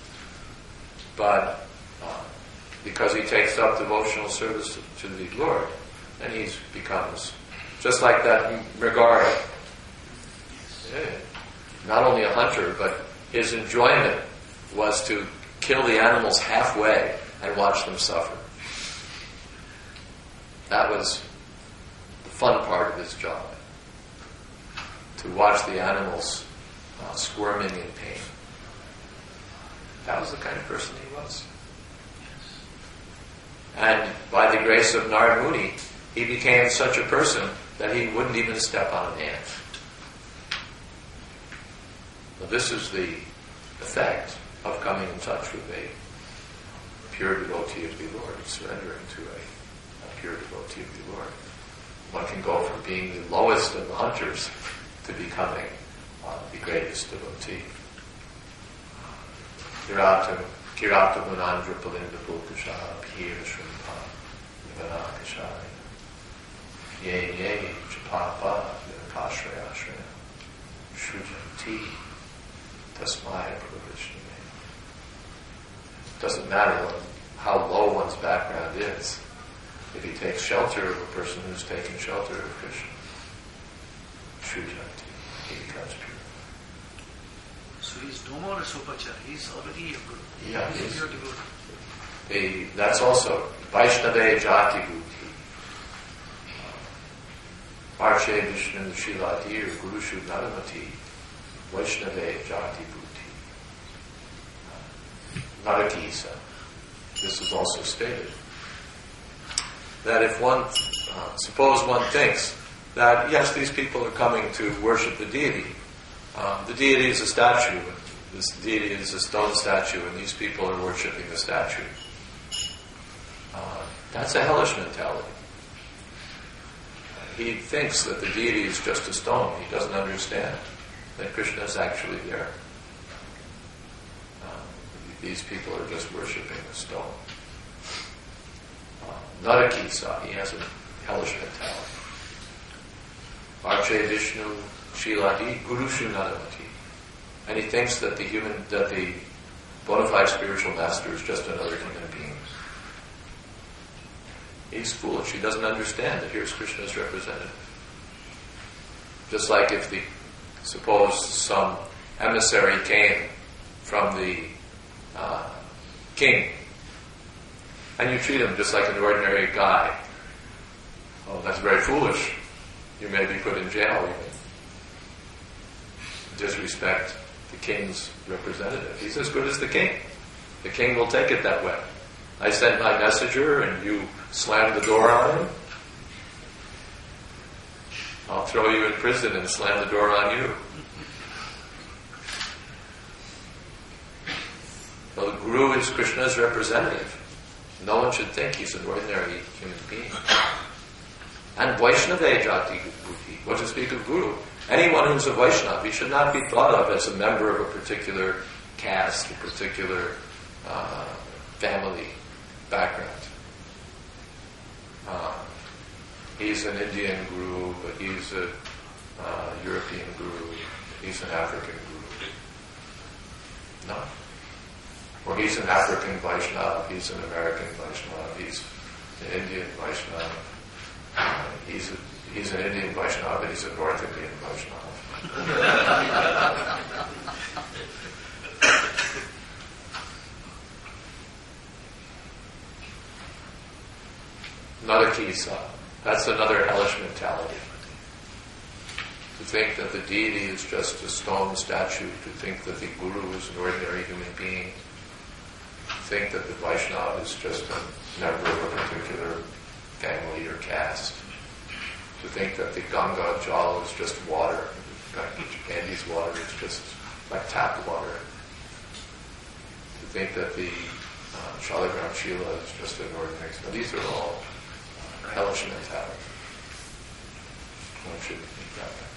but uh, because he takes up devotional service to, to the Lord, then he becomes just like that Mrigara. Yeah. Not only a hunter, but his enjoyment was to kill the animals halfway and watch them suffer. That was the fun part of his job, to watch the animals uh, squirming in pain. That was the kind of person he was. And by the grace of Narad Muni, he became such a person that he wouldn't even step on an ant. Well, this is the effect of coming in touch with a pure devotee of the Lord, surrendering to a, a pure devotee of the Lord. One can go from being the lowest of the hunters to becoming uh, the greatest devotee. Kirata, Kirata Munandra Palinda Pulkasha, Pir Shrimpa, Nivana Kashari, Ye Ye, Chapapa, Nikashraya Shraya, Shrujanti, Tasmaya Pravishni. Doesn't matter what, how low one's background is if he takes shelter of a person who's taken shelter of Krishna. Shujanti, he becomes pure. So he's no more a Sopachar, he's already a Guru. Yeah, he's he's, your devotee. the, that's also Vaishnava Jati Bhuti. Arche Vishnu Shiladir Gurushu Nadamati Vaishnava Jati Bhuti. Narakisa. This is also stated. That if one, uh, suppose one thinks that, yes, these people are coming to worship the deity. Um, the deity is a statue. This deity is a stone statue, and these people are worshipping the statue. Uh, that's a hellish mentality. He thinks that the deity is just a stone. He doesn't understand that Krishna is actually there. Uh, these people are just worshipping a stone. Uh, Narakisa, he has a hellish mentality. Arche Vishnu Shiladi Gurushu Nadamati. And he thinks that the human, that the bona fide spiritual master is just another human being. He's foolish. He doesn't understand that here's Krishna's representative. Just like if the, suppose some emissary came from the uh, king, and you treat him just like an ordinary guy. Oh, that's very foolish. You may be put in jail. You may disrespect the king's representative. He's as good as the king. The king will take it that way. I sent my messenger and you slam the door on him. I'll throw you in prison and slam the door on you. So the Guru is Krishna's representative. No one should think he's an ordinary human being. And Vaishnava Jati Bhuti, what to speak of Guru? Anyone who's a Vaishnava, he should not be thought of as a member of a particular caste, a particular uh, family background. Uh, he's an Indian Guru, but he's a uh, European Guru, he's an African Guru. No. Or he's an African Vaishnava, he's an American Vaishnava, he's an Indian Vaishnava. Uh, he's, a, he's an Indian Vaishnava, but he's a North Indian Vaishnava. Narakisa. That's another hellish mentality. To think that the deity is just a stone statue, to think that the Guru is an ordinary human being, to think that the Vaishnava is just a member of a particular family or caste, to think that the Ganga Jal is just water, Ganges water is just like tap water, to think that the uh, Shalagram Shila is just an ordinary. Now, these are all uh, hellish mentality. One should think that way.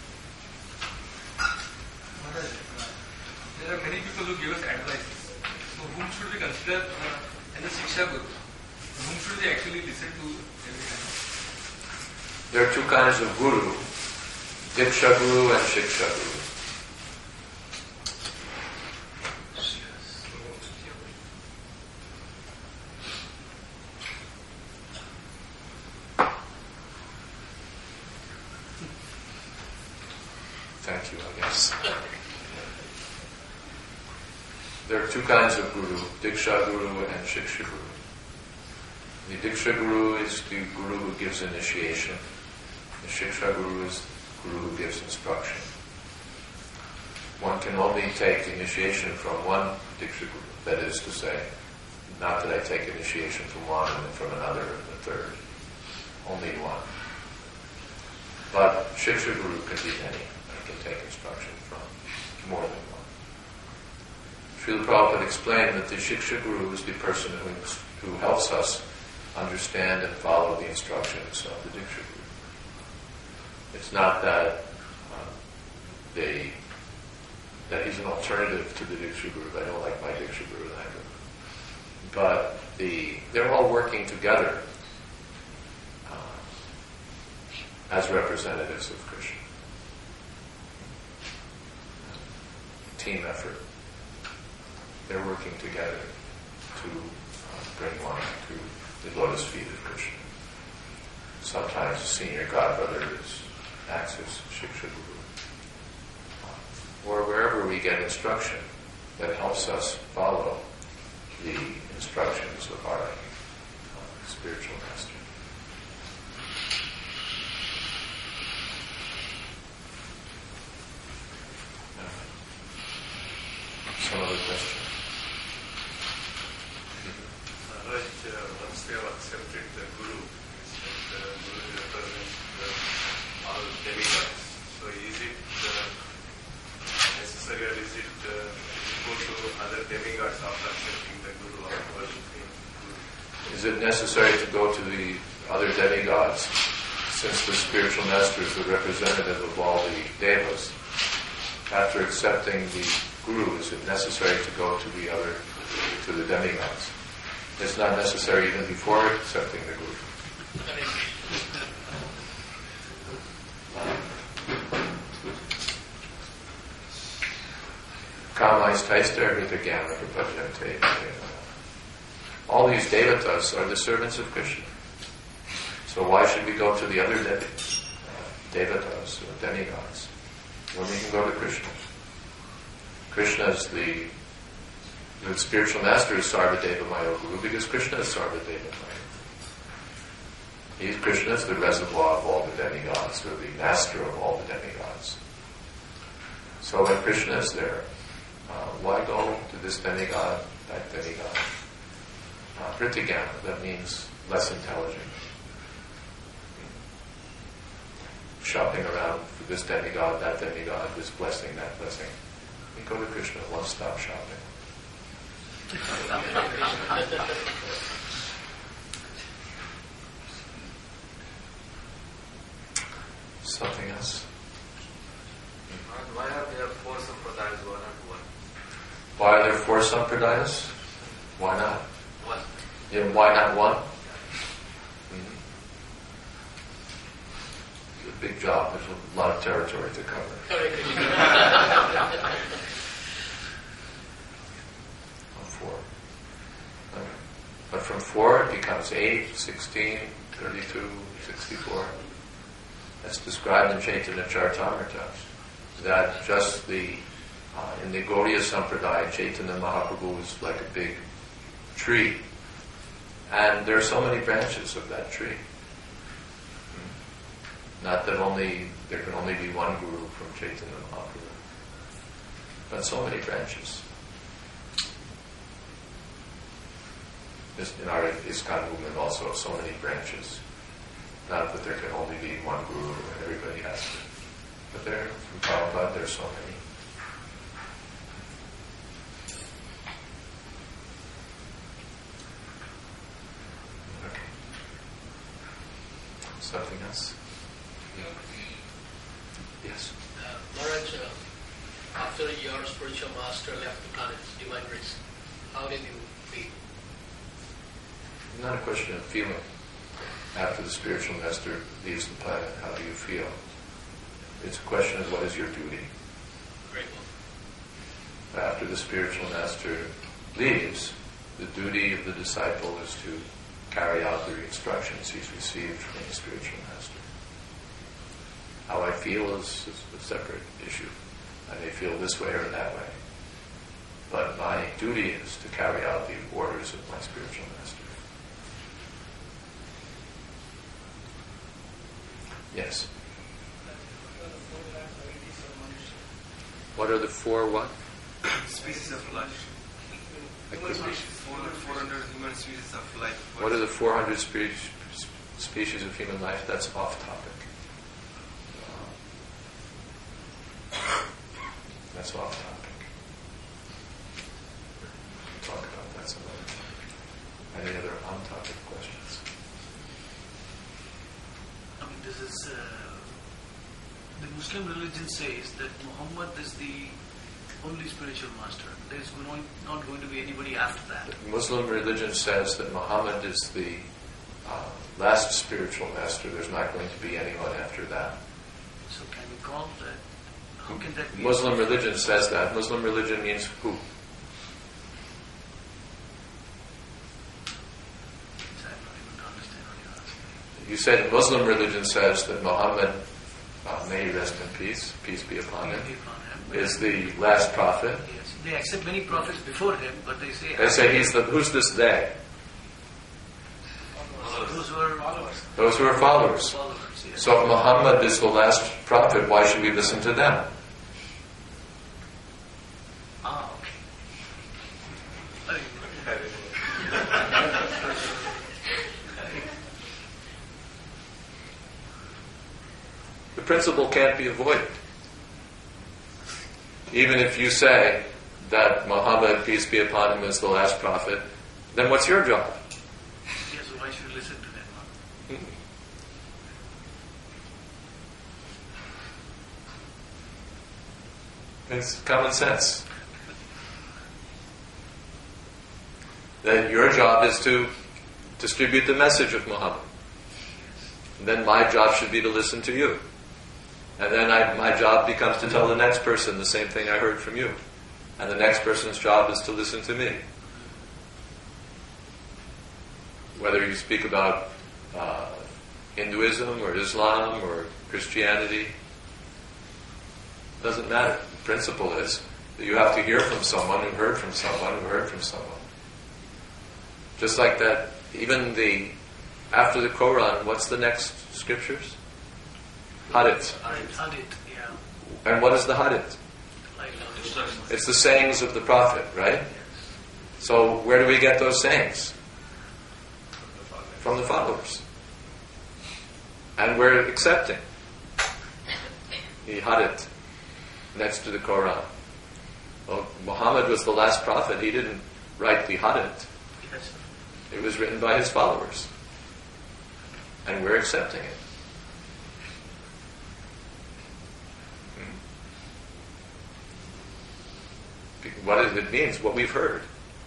There are many people who give us advice. So whom should we consider uh, as a Shiksha Guru? Whom should we actually listen to every time? There are two kinds of Guru, Diksha Guru and Shiksha Guru. Thank you, I guess. There are two kinds of Guru, Diksha Guru and Shiksha Guru. The Diksha Guru is the Guru who gives initiation. The Shiksha Guru is the Guru who gives instruction. One can only take initiation from one Diksha Guru. That is to say, not that I take initiation from one and then from another and the third. Only one. But Shiksha Guru can be many. I can take instruction from more than one. Srila Prabhupada explained that the Shiksha Guru is the person who, who helps us understand and follow the instructions of the Diksha Guru. It's not that uh, they that he's an alternative to the Diksha Guru. I don't like my Diksha Guru either. But the they're all working together uh, as representatives of Krishna. Team effort. They're working together to uh, bring one to the lotus feet of Krishna. Sometimes the senior godbrother is, acts as Shiksha Guru. Or wherever we get instruction that helps us follow the instructions of our uh, spiritual master. Some other question? Maharaj, uh, once they have accepted the Guru, the Guru represents the, all demigods. So is it uh, necessary or is it uh, go to other demigods after accepting the Guru or worshipping Guru? Is it necessary to go to the other demigods, since the spiritual master is the representative of all the devas? After accepting the Guru, is it necessary to go to the other, to the demigods? It's not necessary even before accepting the Guru. Kamais Taista Hrita Gyana Prapajante. All these devatas are the servants of Krishna. So why should we go to the other devi, uh, devatas or demigods when we can go to Krishna? Krishna is the, the spiritual master is Sarvadeva Maya Guru because Krishna is Sarvadeva Maya. He, Krishna is the reservoir of all the demigods, or the master of all the demigods. So when Krishna is there, uh, why go to this demigod, that demigod? Uh, Pritigana, that means less intelligent. Shopping around for this demigod, that demigod, this blessing, that blessing. We go to Krishna, one-stop shopping. Something else? Why are there four sampradayas, one and one? Why are there four sampradayas? Why not? One. Yeah, why not one? Mm-hmm. It's a big job. There's a lot of territory to cover. Four. Okay. But from four it becomes eight, sixteen, thirty-two, sixty-four. That's described in Chaitanya Charitamrita. That just the, uh, in the Gaudiya Sampradaya, Chaitanya Mahaprabhu is like a big tree. And there are so many branches of that tree. Not that only, there can only be one guru from Chaitanya Mahaprabhu. But so many branches. Just in our ISKCON movement also, so many branches. Not that there can only be one guru and everybody has to. But there, from Prabhupada, there's so many. Okay. Something else? Yes? Uh, Maharaj, uh, after your spiritual master left the planet, divine race, how did you feel? Not a question of feeling. After the spiritual master leaves the planet, how do you feel? It's a question of what is your duty. Grateful. After the spiritual master leaves, the duty of the disciple is to carry out the instructions he's received from the spiritual master. How I feel is, is a separate issue. I may feel this way or that way. But my duty is to carry out the orders of my spiritual master. Yes. What are the four what? Species of life. I Human couldn't- species, four hundred human species of life. What are the four hundred spe- species of human life? That's off topic. That's off topic. We'll talk about that some other time. Any other on-topic questions? I mean, this is, uh, the Muslim religion says that Muhammad is the only spiritual master. There is going, not going to be anybody after that. The Muslim religion says that Muhammad is the uh, last spiritual master. There's not going to be anyone after that. So can we call that, how can that be? Muslim religion says that. Muslim religion means who? you said Muslim religion says that Muhammad, uh, may he rest in peace, peace be upon him, Be upon him. is the last prophet. Yes. They accept many prophets before him, but they say They say he's the, who's this they? those who are followers. Those who are followers. Followers, yes. So if Muhammad is the last prophet, why should we listen to them? Ah, okay. The principle can't be avoided. Even if you say that Muhammad, peace be upon him, is the last prophet, then what's your job? Yes, so why should we listen to them? Huh? It's common sense. That your job is to distribute the message of Muhammad. And then my job should be to listen to you. And then I, my job becomes to tell the next person the same thing I heard from you. And the next person's job is to listen to me. Whether you speak about uh, Hinduism or Islam or Christianity, doesn't matter. The principle is that you have to hear from someone who heard from someone who heard from someone. Just like that, even the, after the Quran, what's the next scriptures? Hadith. Hadith, yeah. And what is the Hadith? Like, It's the sayings of the Prophet, right? So where do we get those sayings? From the followers. And we're accepting the Hadith next to the Quran. Well, Muhammad was the last prophet. He didn't write the Hadith. yes. It was written by his followers. And we're accepting it. Hmm. What it means, what we've heard.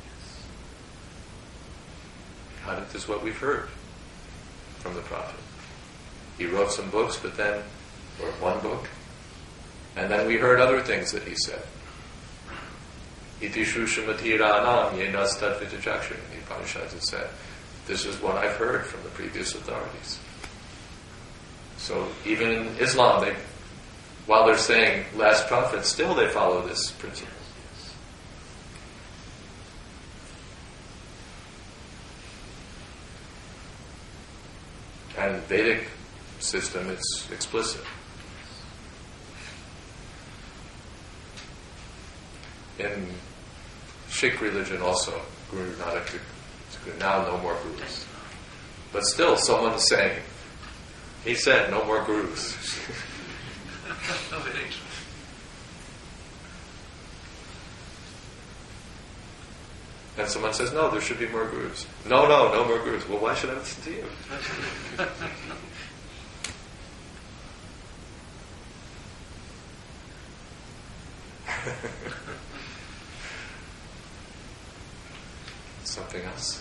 Hadith is what we've heard from the Prophet. He wrote some books, but then, or one book, and then we heard other things that he said. Iti shushamati ranam yenas tadvita chakshur. The Upanishads had said, this is what I've heard from the previous authorities. So even in Islam, they, while they're saying last prophet, still they follow this principle. And Vedic system, it's explicit. In Sikh religion also, Guru Nanak, now no more gurus. But still someone's saying, he said no more gurus. No, very true. And someone says, no, there should be more gurus. No, no, no more gurus. Well, why should I listen to you? Something else?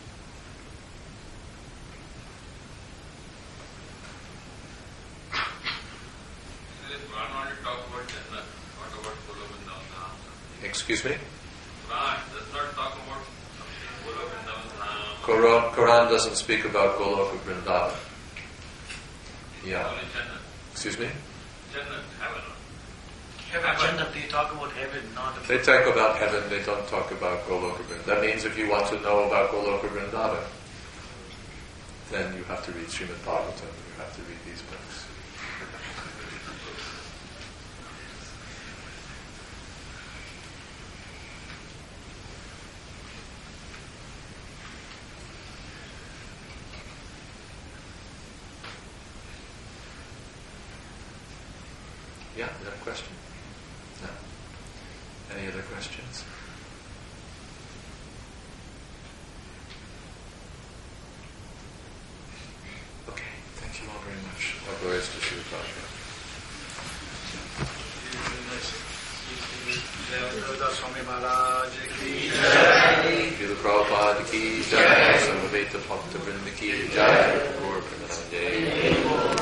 Quran only talks about Jannah, not about Golo Vrindavan. Excuse me? Quran does not talk about Golo Vrindavan. Quran, Quran doesn't speak about Goloka Vrindavan. Yeah. Only Jannah. Excuse me? Jannah, heaven. Jannah, they talk about heaven, not about... They talk about heaven, they don't talk about Goloka Vrindavan. That means if you want to know about Goloka Vrindavan, then you have to read Srimad Bhagavatam, you have to read these books. Yeah, is that a question? No. Any other questions? Okay, thank you all very much. All glories to Srila Prabhupada. Devadas Swami Maharaj ki Srila Prabhupada ki jai, Samaveta Bhakta Vrinda ki jai, Gaur Premanande.